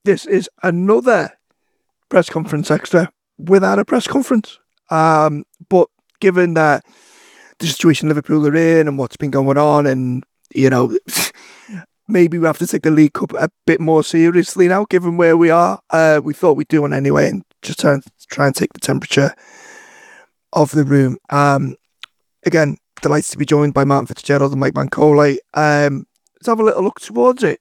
this is another press conference extra without a press conference. But given that the situation Liverpool are in and what's been going on, and maybe we have to take the League Cup a bit more seriously now, given where we are. We thought we'd do one anyway, and just try and take the temperature of the room. Again, delighted to be joined by Martin Fitzgerald and Mike Mancoli. Let's have a little look towards it.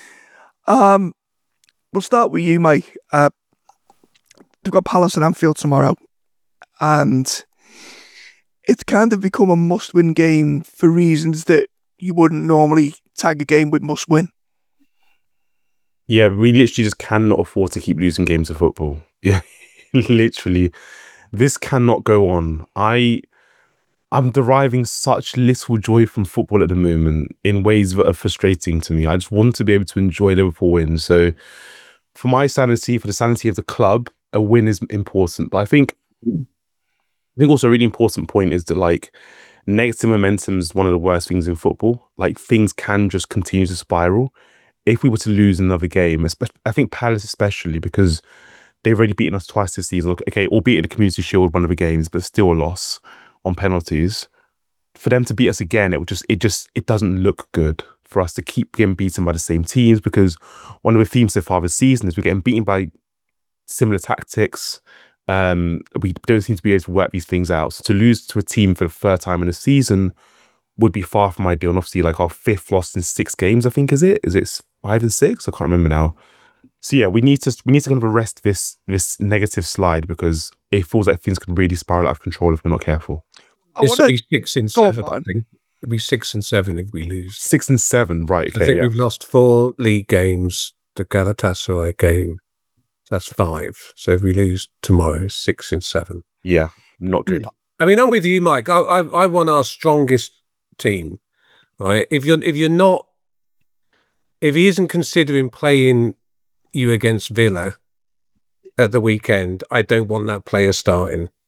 We'll start with you, Mike. We've got Palace and Anfield tomorrow, and it's kind of become a must-win game for reasons that you wouldn't normally tag a game with must-win. Yeah, we literally just cannot afford to keep losing games of football. Yeah, literally. This cannot go on. I'm deriving such little joy from football at the moment in ways that are frustrating to me. I just want to be able to enjoy Liverpool wins. So for my sanity, for the sanity of the club, a win is important. But I think also a really important point is that negative momentum is one of the worst things in football. Things can just continue to spiral. If we were to lose another game, I think Palace especially, because they've already beaten us twice this season. Okay, albeit in the Community Shield, one of the games, but still a loss on penalties. For them to beat us again, it doesn't look good for us to keep getting beaten by the same teams, because one of the themes so far this season is we're getting beaten by similar tactics. We don't seem to be able to work these things out. So to lose to a team for the third time in a season would be far from ideal. And obviously, our fifth loss in 6 games, I think, is it? Is it 5 and 6? I can't remember now. So yeah, we need to kind of arrest this negative slide, because it feels like things can really spiral out of control if we're not careful. It's 6 and 7, I think. It'll be 6 and 7 if we lose. 6 and 7, right? Okay, I think we've lost 4 league games. The Galatasaray game, that's 5. So if we lose tomorrow, 6 and 7. Yeah, not good. I mean, I'm with you, Mike. I want our strongest team, right? If he isn't considering playing you against Villa at the weekend, I don't want that player starting.